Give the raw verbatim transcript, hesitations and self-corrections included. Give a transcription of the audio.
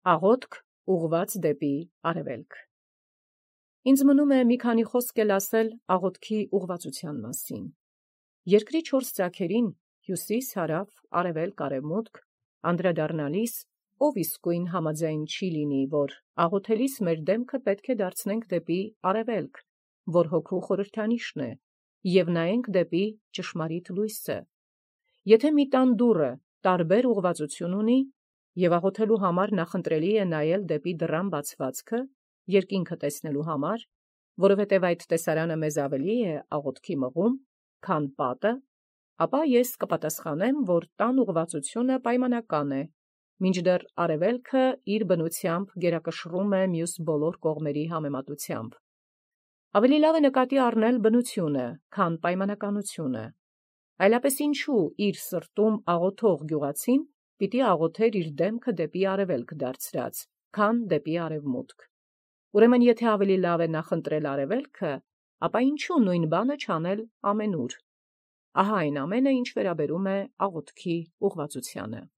Աղոթք ուղղված դեպի արևելք։ Ինձ մնում է մի քանի խոսք էլ ասել աղոթքի ուղղվածության մասին։ Երկրի չորս ծագերին հյուսիս, հարավ, արևելք, արևմուտք անդրադառնալիս ով իսկույն համաձայն չի լինի, որ աղոթելիս մեր դեմքը պետք է դարձնենք դեպի արևելք, որ հոգու խորհրդանիշն է, և նայենք դեպի ճշմարիտ լույսը։ Եթե մի տան դուռը տարբեր ուղղվածություն ունի, և աղոթելու համար նախընտրելի է նայել դեպի դռան բացվածքը, երկինքը տեսնելու համար, որովհետև այդ տեսարանը մեզ ավելի է աղոթքի մղում, քան պատը, ապա ես կպատասխանեմ, որ տան ուղղվածությունը պայմանական է, մինչդեռ արևելքը իր բնությամբ գերակշռում է մյուս բոլոր կողմերի համեմատությամբ։ Ավելի լավ է նկատի առնել բնությունը, քան պայմանականությունը։ Այլապես ինչու իր սրտում աղոթող գյուղացին պիտի աղոթեր իր դեմքը դեպի արևելք դարձրած, քան դեպի արևմուտք։ Ուրեմն եթե ավելի լավ է նախընտրել արևելքը, ապա ինչու նույն բանը չանել ամենուր։ Ահա այն ամենը, ինչ վերաբերում է աղոթքի ուղղվածությանը։